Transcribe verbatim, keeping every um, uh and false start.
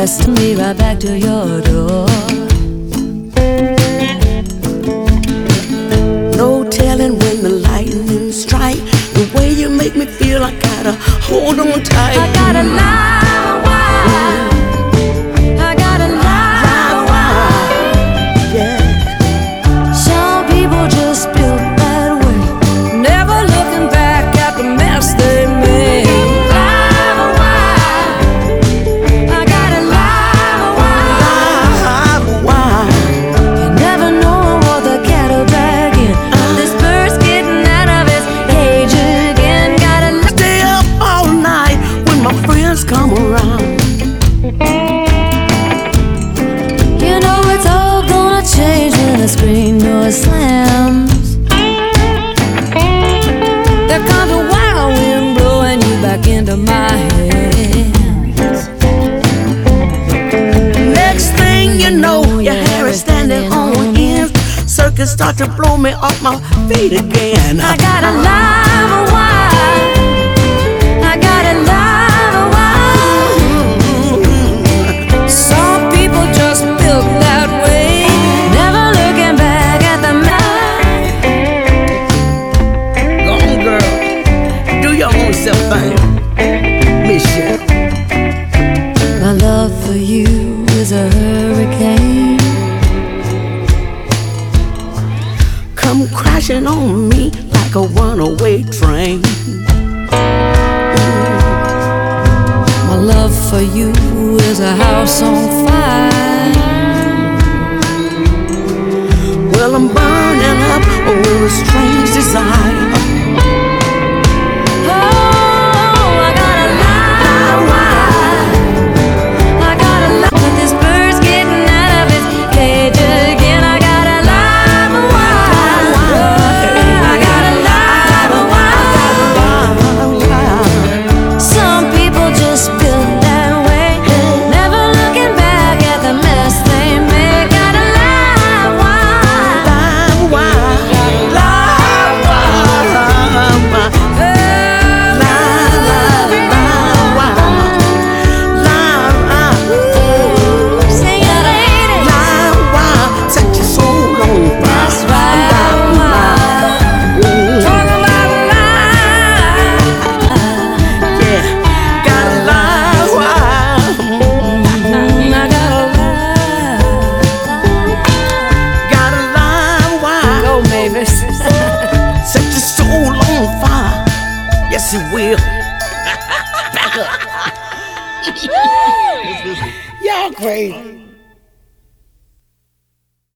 send me right back to your door. No telling when the lightning strike. The way you make me feel, I gotta hold on tight. I gotta lie, why? I gotta lie, why? Yeah. Some people just built that way, never looking back at the mess they made. Lie, why? I gotta lie, why? Why? Why? You never know what the cattle bag in. This bird's getting out of its cage again. Gotta lie. Stay up all night when my friends come around. You know it's all gonna change when the screen door slams. There comes a wild wind blowing you back into my hands. Next thing you know, your hair is standing on end. Circus start to blow me off my feet again. I gotta lie, why? I gotta lie, why? Some people just built that way, never looking back at the map. Go on, girl. Do your own self thing. Michelle. My love for you is a hurricane. Come crashing on me like a runaway train. My love for you is a house on fire. Well, I'm burning up with a strange desire. Oh, I gotta lie, why? I gotta lie, but this bird's getting out of its cage again. I gotta lie, why? I gotta lie, why? Some people just built that way, never looking back at the mess they made. Gotta lie, why? Lie, why? Lie, why? Lie, lie, lie, why? Lie, lie, ooh. Sing it, lady. Lie, why? Set your soul on fire. That's right. Ooh. Talk about a lie. Yeah, gotta lie, why? I gotta lie. Gotta lie, why? Go, Mavis. Set your soul on fire. Yes, it will. Back up. Y'all crazy.